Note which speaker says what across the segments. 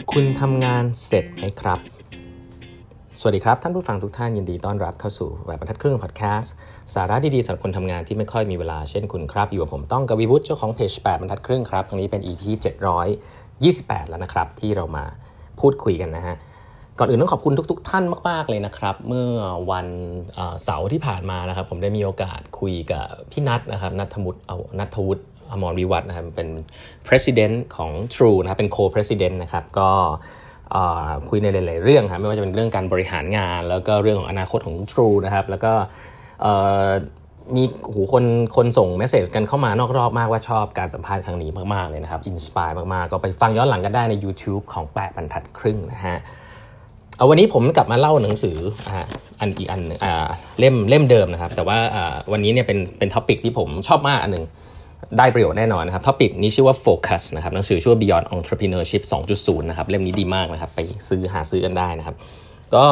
Speaker 1: คุณทำงานเสร็จไหมครับสวัสดีครับท่านผู้ฟังทุกท่านยินดีต้อนรับเข้าสู่แบบบรรทัดครึ่งพอดแคสต์สาระดีๆสำหรับคนทำงานที่ไม่ค่อยมีเวลาเช่นคุณครับอยู่กับผมต้องกวีวุฒิเจ้าของเพจ8บรรทัดครึ่งครับครั้งนี้เป็น EP 728แล้วนะครับที่เรามาพูดคุยกันนะฮะก่อนอื่นต้องขอบคุณทุกท่านมากๆเลยนะครับเมื่อวันเสาร์ที่ผ่านมานะครับผมได้มีโอกาสคุยกับพี่นัทนะครับนัทวุฒิอมรวิวัฒน์นะครับเป็น President ของ True นะครับเป็น Co-President นะครับก็คุยในหลายๆเรื่องครับไม่ว่าจะเป็นเรื่องการบริหารงานแล้วก็เรื่องของอนาคตของ True นะครับแล้วก็มีคนส่งเมสเสจกันเข้ามานอกรอบมากว่าชอบการสัมภาษณ์ครั้งนี้มากๆเลยนะครับอินสไปร์มากๆก็ไปฟังย้อนหลังกันได้ใน YouTube ของ8บรรทัดครึ่งนะฮะวันนี้ผมกลับมาเล่าหนังสืออีกอันเล่มเดิมนะครับแต่ว่าวันนี้เนี่ยเป็นท็อปิกที่ผมชอบมากอันนึงได้ประโยชน์แน่นอนนะครับท็อปิกนี้ชื่อว่า Focus นะครับหนังสือชื่อว่า Beyond Entrepreneurship 2.0 นะครับเล่มนี้ดีมากนะครับไปหาซื้อกันได้นะครับก็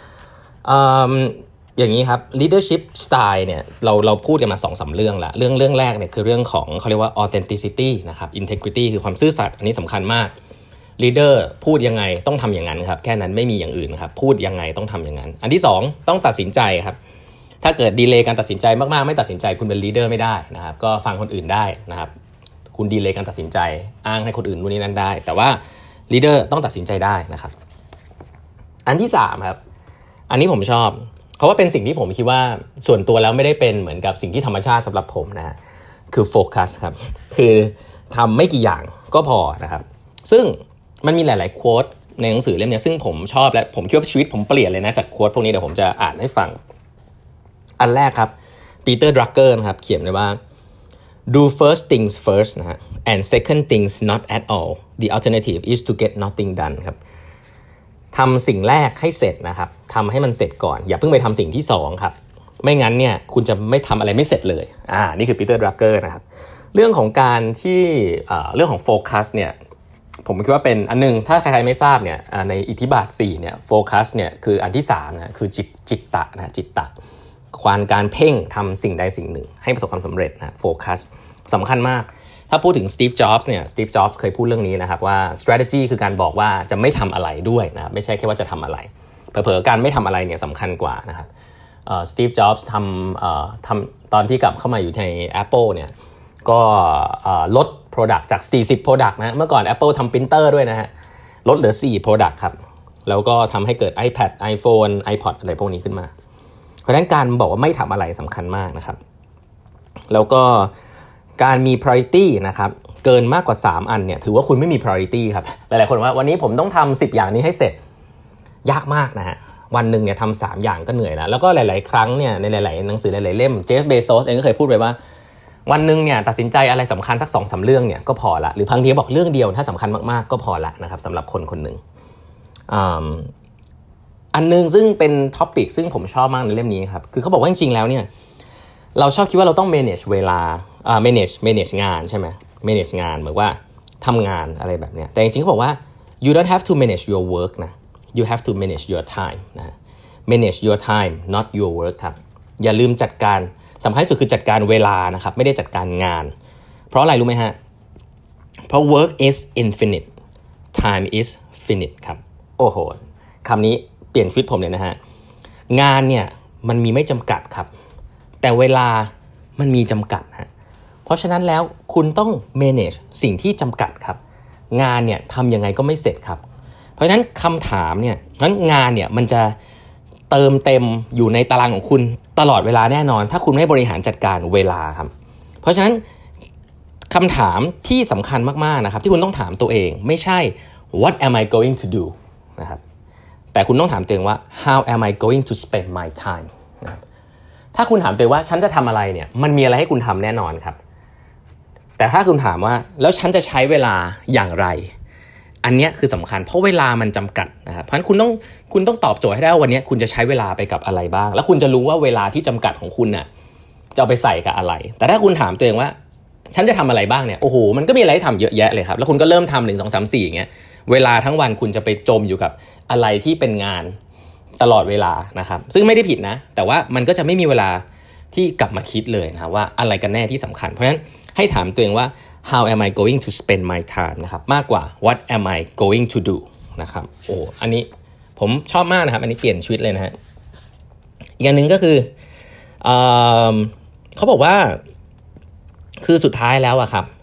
Speaker 1: อย่างนี้ครับ leadership style เนี่ยเราพูดกันมา 2-3 เรื่องละเรื่องแรกเนี่ยคือเรื่องของเขาเรียกว่า authenticity นะครับ integrity คือความซื่อสัตย์อันนี้สำคัญมาก leader พูดยังไงต้องทำอย่างนั้นครับแค่นั้นไม่มีอย่างอื่นครับพูดยังไงต้องทำอย่างนั้นอันที่2ต้องตัดสินใจครับถ้าเกิดดีเลย์การตัดสินใจมากๆไม่ตัดสินใจคุณเป็นลีดเดอร์ไม่ได้นะครับก็ฟังคนอื่นได้นะครับคุณดีเลย์การตัดสินใจอ้างให้คนอื่นนู่นนี่นั่นได้แต่ว่าลีดเดอร์ต้องตัดสินใจได้นะครับอันที่3ครับอันนี้ผมชอบเพราะว่าเป็นสิ่งที่ผมคิดว่าส่วนตัวแล้วไม่ได้เป็นเหมือนกับสิ่งที่ธรรมชาติสำหรับผมนะคือโฟกัสครับคือทำไม่กี่อย่างก็พอนะครับซึ่งมันมีหลายๆโค้ดในหนังสือเล่มนี้ซึ่งผมชอบและผมคิดว่าชีวิตผมเปลี่ยนเลยนะจากโค้ดพวกนี้เดี๋ยวผมจะอ่านให้ฟังอันแรกครับปีเตอร์ดรักเกอร์นะครับเขียนไว้ว่า do first things first นะฮะ and second things not at all the alternative is to get nothing done ครับทำสิ่งแรกให้เสร็จนะครับทำให้มันเสร็จก่อนอย่าเพิ่งไปทำสิ่งที่2ครับไม่งั้นเนี่ยคุณจะไม่ทำอะไรไม่เสร็จเลยนี่คือปีเตอร์ดรักเกอร์นะครับเรื่องของการที่เรื่องของโฟกัสเนี่ยผมคิดว่าเป็นอันนึงถ้าใครๆไม่ทราบเนี่ยในอิทธิบาท4เนี่ยโฟกัสเนี่ยคืออันที่3นะคือจิตตะนะจิตตะการเพ่งทำสิ่งใดสิ่งหนึ่งให้ประสบความสำเร็จนะโฟกัสสำคัญมากถ้าพูดถึงสตีฟจ็อบส์เนี่ยสตีฟจ็อบส์เคยพูดเรื่องนี้นะครับว่า strategy คือการบอกว่าจะไม่ทำอะไรด้วยนะครับไม่ใช่แค่ว่าจะทำอะไรเผลอๆการไม่ทำอะไรเนี่ยสำคัญกว่านะครับสตีฟจ็อบส์ทำตอนที่กลับเข้ามาอยู่ใน Apple เนี่ยก็ลด product จาก40 product นะเมื่อก่อน Apple ทำ printer ด้วยนะฮะลดเหลือ4 product ครับแล้วก็ทำให้เกิด iPad iPhone iPod อะไรพวกนี้ขึ้นมาเพราะฉะนั้นการบอกว่าไม่ทำอะไรสำคัญมากนะครับแล้วก็การมี priority นะครับเกินมากกว่า3อันเนี่ยถือว่าคุณไม่มี priority ครับหลายๆคนว่าวันนี้ผมต้องทำ10อย่างนี้ให้เสร็จยากมากนะฮะวันหนึ่งเนี่ยทำ3อย่างก็เหนื่อยแล้วก็หลายๆครั้งเนี่ยในหลายๆหนังสือหลายๆเล่มเจฟเบโซสเองก็เคยพูดไปว่าวันหนึ่งเนี่ยตัดสินใจอะไรสำคัญสัก 2-3 เรื่องเนี่ยก็พอละหรือบางทีบอกเรื่องเดียวถ้าสำคัญมากๆก็พอละนะครับสำหรับคนคนหนึ่งอันนึงซึ่งเป็นท็อปิกซึ่งผมชอบมากในเล่มนี้ครับคือเขาบอกว่าจริงๆแล้วเนี่ยเราชอบคิดว่าเราต้อง manage เวลาmanage งานใช่ไหม manage งานเหมือนว่าทำงานอะไรแบบเนี้ยแต่จริงๆเขาบอกว่า you don't have to manage your work นะ you have to manage your time นะ manage your time not your work ครับอย่าลืมจัดการสำคัญที่สุดคือจัดการเวลานะครับไม่ได้จัดการงานเพราะอะไรรู้ไหมฮะเพราะ work is infinite time is finite ครับโอ้โหคำนี้เปลี่ยนชีวิตผมเลยนะฮะงานเนี่ยมันมีไม่จำกัดครับแต่เวลามันมีจำกัดฮะเพราะฉะนั้นแล้วคุณต้อง manage สิ่งที่จำกัดครับงานเนี่ยทำยังไงก็ไม่เสร็จครับเพราะฉะนั้นคำถามเนี่ยงั้นงานเนี่ยมันจะเติมเต็มอยู่ในตารางของคุณตลอดเวลาแน่นอนถ้าคุณไม่บริหารจัดการเวลาครับเพราะฉะนั้นคำถามที่สำคัญมากๆนะครับที่คุณต้องถามตัวเองไม่ใช่ what am I going to do นะครับแต่คุณต้องถามตัวเองว่า how am I going to spend my time นะครับถ้าคุณถามตัวเองว่าฉันจะทำอะไรเนี่ยมันมีอะไรให้คุณทำแน่นอนครับแต่ถ้าคุณถามว่าแล้วฉันจะใช้เวลาอย่างไรอันนี้คือสำคัญเพราะเวลามันจำกัดนะครับเพราะฉะนั้นคุณต้องตอบโจทย์ให้ได้ว่าวันนี้คุณจะใช้เวลาไปกับอะไรบ้างแล้วคุณจะรู้ว่าเวลาที่จำกัดของคุณน่ะจะเอาไปใส่กับอะไรแต่ถ้าคุณถามตัวเองว่าฉันจะทำอะไรบ้างเนี่ยโอ้โหมันก็มีอะไรให้ทำเยอะแยะเลยครับแล้วคุณก็เริ่มทำ1 2 3 4อย่างเงี้ยเวลาทั้งวันคุณจะไปจมอยู่กับอะไรที่เป็นงานตลอดเวลานะครับซึ่งไม่ได้ผิดนะแต่ว่ามันก็จะไม่มีเวลาที่กลับมาคิดเลยนะครับว่าอะไรกันแน่ที่สำคัญเพราะฉะนั้นให้ถามตัวเองว่า how am I going to spend my time นะครับมากกว่า what am I going to do นะครับอันนี้ผมชอบมากนะครับอันนี้เปลี่ยนชีวิตเลยนะฮะอีกอันหนึ่งก็คือเขาบอกว่าคือสุดท้ายแล้วอะครับ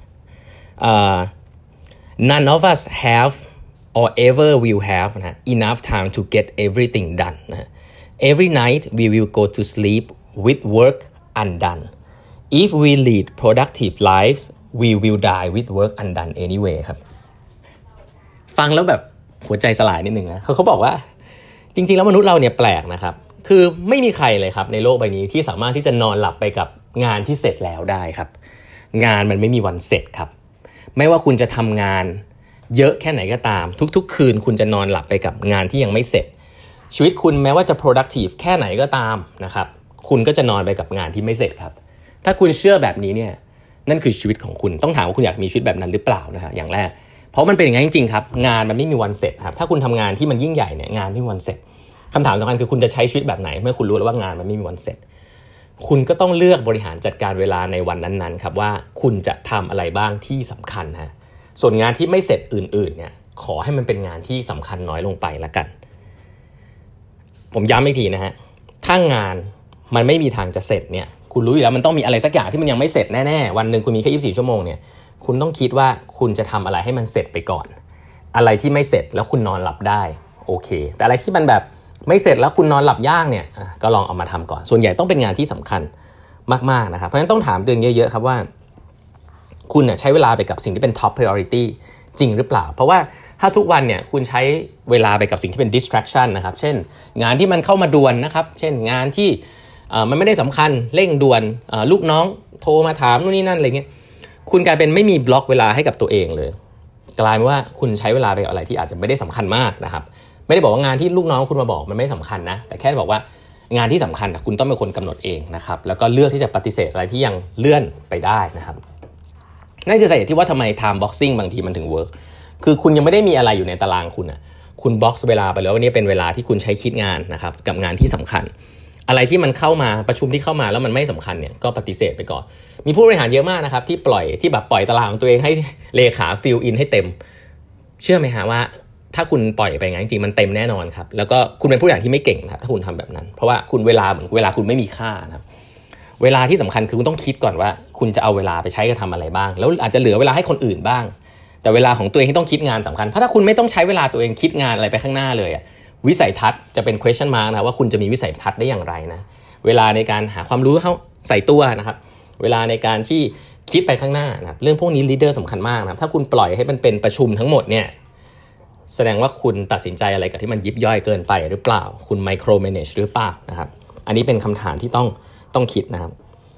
Speaker 1: none of us have or ever will have นะ enough time to get everything done นะ every night we will go to sleep with work undone if we lead productive lives we will die with work undone anyway ครับฟังแล้วแบบหัวใจสลายนิดนึงนะเขาบอกว่าจริงๆแล้วมนุษย์เราเนี่ยแปลกนะครับคือไม่มีใครเลยครับในโลกใบนี้ที่สามารถที่จะนอนหลับไปกับงานที่เสร็จแล้วได้ครับงานมันไม่มีวันเสร็จครับไม่ว่าคุณจะทำงานเยอะแค่ไหนก็ตามทุกๆคืนคุณจะนอนหลับไปกับงานที่ยังไม่เสร็จชีวิตคุณแม้ว่าจะ productive แค่ไหนก็ตามนะครับคุณก็จะนอนไปกับงานที่ไม่เสร็จครับถ้าคุณเชื่อแบบนี้เนี่ยนั่นคือชีวิตของคุณต้องถามว่าคุณอยากมีชีวิตแบบนั้นหรือเปล่านะฮะอย่างแรกเพราะมันเป็นอย่างนั้นจริงๆครับงานมันไม่มีวันเสร็จครับถ้าคุณทำงานที่มันยิ่งใหญ่เนี่ยงานไม่มีวันเสร็จคำถามสำคัญคือคุณจะใช้ชีวิตแบบไหนเมื่อคุณรู้แล้วว่างานมันไม่มีวันเสร็จคุณก็ต้องเลือกบริหารจัดการเวลาในวันนั้นๆครับว่าคุณจะทำอะไรบ้างที่สำคัญฮะส่วนงานที่ไม่เสร็จอื่นๆเนี่ยขอให้มันเป็นงานที่สำคัญน้อยลงไปละกันผมย้ำอีกทีนะฮะถ้างานมันไม่มีทางจะเสร็จเนี่ยคุณรู้อยู่แล้วมันต้องมีอะไรสักอย่างที่มันยังไม่เสร็จแน่ๆวันนึงคุณมีแค่24ชั่วโมงเนี่ยคุณต้องคิดว่าคุณจะทำอะไรให้มันเสร็จไปก่อนอะไรที่ไม่เสร็จแล้วคุณนอนหลับได้โอเคแต่อะไรที่มันแบบไม่เสร็จแล้วคุณนอนหลับยากเนี่ยก็ลองเอามาทำก่อนส่วนใหญ่ต้องเป็นงานที่สำคัญมากๆนะครับเพราะฉะนั้นต้องถามตัวเองเยอะๆครับว่าคุณใช้เวลาไปกับสิ่งที่เป็น top priority จริงหรือเปล่าเพราะว่าถ้าทุกวันเนี่ยคุณใช้เวลาไปกับสิ่งที่เป็น distraction นะครับเช่นงานที่มันเข้ามาด่วนนะครับเช่นงานที่มันไม่ได้สำคัญเร่งด่วนลูกน้องโทรมาถามนู่นนี่นั่นอะไรเงี้ยคุณกลายเป็นไม่มีบล็อกเวลาให้กับตัวเองเลยกลายเป็นว่าคุณใช้เวลาไปกับอะไรที่อาจจะไม่ได้สำคัญมากนะครับไม่ได้บอกว่างานที่ลูกน้องคุณมาบอกมันไม่สำคัญนะแต่แค่บอกว่างานที่สำคัญคุณต้องเป็นคนกำหนดเองนะครับแล้วก็เลือกที่จะปฏิเสธอะไรที่ยังเลื่อนไปได้นะครับนั่นคือสาเหตุที่ว่าทำไม time boxing บางทีมันถึง work คือคุณยังไม่ได้มีอะไรอยู่ในตารางคุณคุณบ็อกซ์เวลาไปแล้ววันนี้เป็นเวลาที่คุณใช้คิดงานนะครับกับงานที่สำคัญอะไรที่มันเข้ามาประชุมที่เข้ามาแล้วมันไม่สำคัญเนี่ยก็ปฏิเสธไปก่อนมีผู้บริหารเยอะมากนะครับที่ปล่อยตารางของตัวเองให้เลขาฟิลอินให้เต็มเชื่อไหมฮะว่าถ้าคุณปล่อยไปงั้นจริงๆมันเต็มแน่นอนครับแล้วก็คุณเป็นผู้บริหารที่ไม่เก่งนะถ้าคุณทำแบบนั้นเพราะว่าคุณเวลาเหมือนเวลาคุณไม่มีค่านะครับเวลาที่สำคัญคือคุณต้องคิดก่อนว่าคุณจะเอาเวลาไปใช้กับทำอะไรบ้างแล้วอาจจะเหลือเวลาให้คนอื่นบ้างแต่เวลาของตัวเองที่ต้องคิดงานสำคัญเพราะถ้าคุณไม่ต้องใช้เวลาตัวเองคิดงานอะไรไปข้างหน้าเลยวิสัยทัศน์จะเป็น question mark นะว่าคุณจะมีวิสัยทัศน์ได้อย่างไรนะเวลาในการหาความรู้เข้าใส่ตัวนะครับเวลาในการที่คิดไปข้างหน้านะครับเรื่องพวกนี้ leader สำคัญมากนะครับถ้าคุณปล่อยให้มันเป็นประชุมทั้งหมดเนี่ยแสดงว่าคุณตัดสินใจอะไรกับที่มันยิบย่อยเกินไปหรือเปล่าคุณ micro manage หรือเปล่านะครับอันนี้เป็นคำถามที่ต้องคิดนะครับ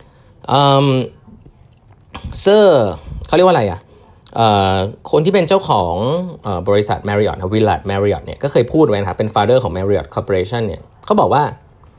Speaker 1: เซอร์เขาเรียกว่าอะไรคนที่เป็นเจ้าของบริษัท Marriott Willard Marriott เนี่ยก็เคยพูดไว้นะครับเป็น founder ของ Marriott Corporation เนี่ยเขาบอกว่า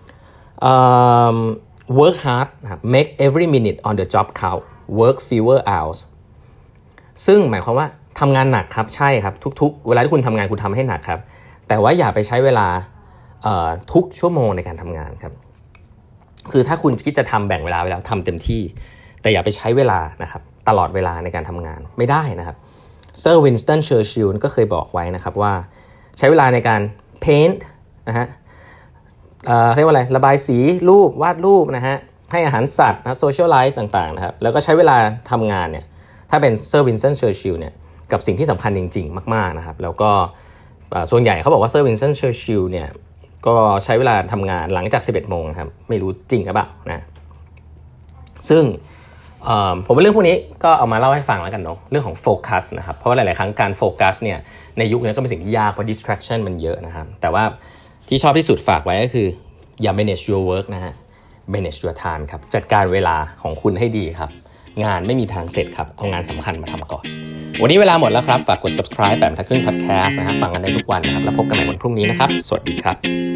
Speaker 1: work hard นะครับ make every minute on the job count work fewer hours ซึ่งหมายความว่าทำงานหนักครับใช่ครับทุกๆเวลาที่คุณทำงานคุณทำให้หนักครับแต่ว่าอย่าไปใช้เวลาทุกชั่วโมงในการทำงานครับคือถ้าคุณคิดจะทำแบ่งเวลาไว้แล้วทำเต็มที่แต่อย่าไปใช้เวลานะครับตลอดเวลาในการทำงานไม่ได้นะครับเซอร์วินสตันเชอร์ชิลก็เคยบอกไว้นะครับว่าใช้เวลาในการ paint นะฮะเรียกว่าอะไรระบายสีรูปวาดรูปนะฮะให้อาหารสัตว์นะ socialize ต่างๆนะครับแล้วก็ใช้เวลาทำงานเนี่ยถ้าเป็นเซอร์วินสตันเชอร์ชิลเนี่ยกับสิ่งที่สำคัญจริงๆมากๆนะครับแล้วก็ส่วนใหญ่เขาบอกว่าเซอร์วินสตันเชอร์ชิลเนี่ยก็ใช้เวลาทำงานหลังจาก 11 โมงครับไม่รู้จริงหรือเปล่านะซึ่งผมว่าเรื่องพวกนี้ก็เอามาเล่าให้ฟังแล้วกันเนาะเรื่องของโฟกัสนะครับเพราะว่าหลายๆครั้งการโฟกัสเนี่ยในยุคนี้ก็เป็นสิ่งที่ยากเพราะ distraction มันเยอะนะครับแต่ว่าที่ชอบที่สุดฝากไว้ก็คืออย่า manage your work นะฮะ manage your time ครับจัดการเวลาของคุณให้ดีครับงานไม่มีทางเสร็จครับเอางานสำคัญมาทำก่อนวันนี้เวลาหมดแล้วครับฝากกด subscribe แบบทักครึ่ง podcast นะฮะฟังกันได้ทุกวันนะครับแล้วพบกันใหม่วันพรุ่งนี้นะครับสวัสดีครับ